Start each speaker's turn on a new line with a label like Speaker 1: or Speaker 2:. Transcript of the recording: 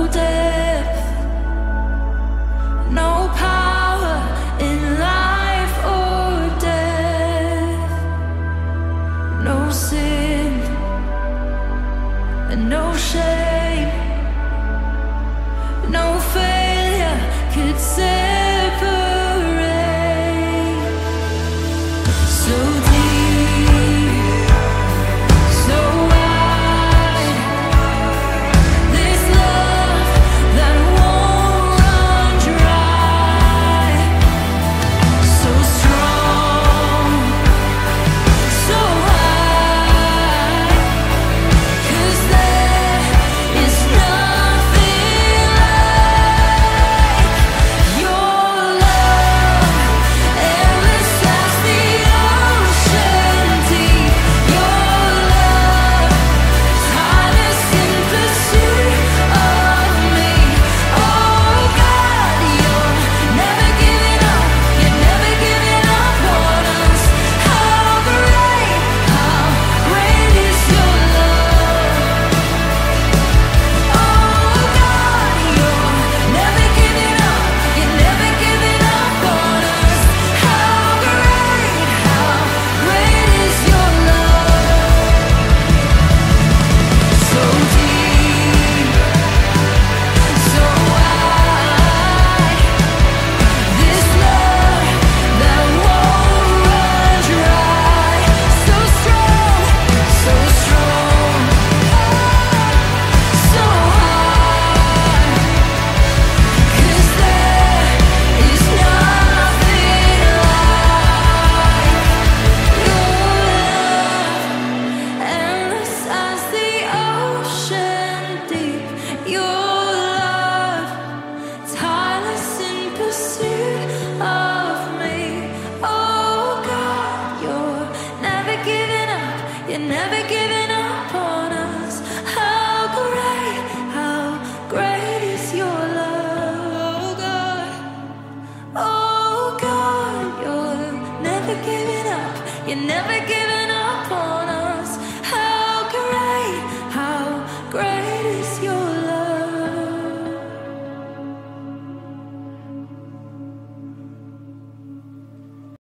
Speaker 1: death, no power in life or death, no sin and no shame, no failure could separate. So deep, so wide, this love that won't run dry. So strong, so high, 'cause there is nothing like your love. Endless as the ocean deep, your love, tireless in pursuit of me. Oh God, you're never giving up, you're never giving up on us. How great is your love. Oh God, you're never giving up, you're never giving up on us. How great is your love. So deep, so wide, this love that won't run dry. So strong, so high, 'cause there is nothing like your love. Endless as the ocean deep, your love, tireless in pursuit of me. Oh God, you're never giving up, you're never giving up on us. How great is your love. Oh God, you're never giving up, you're never giving up.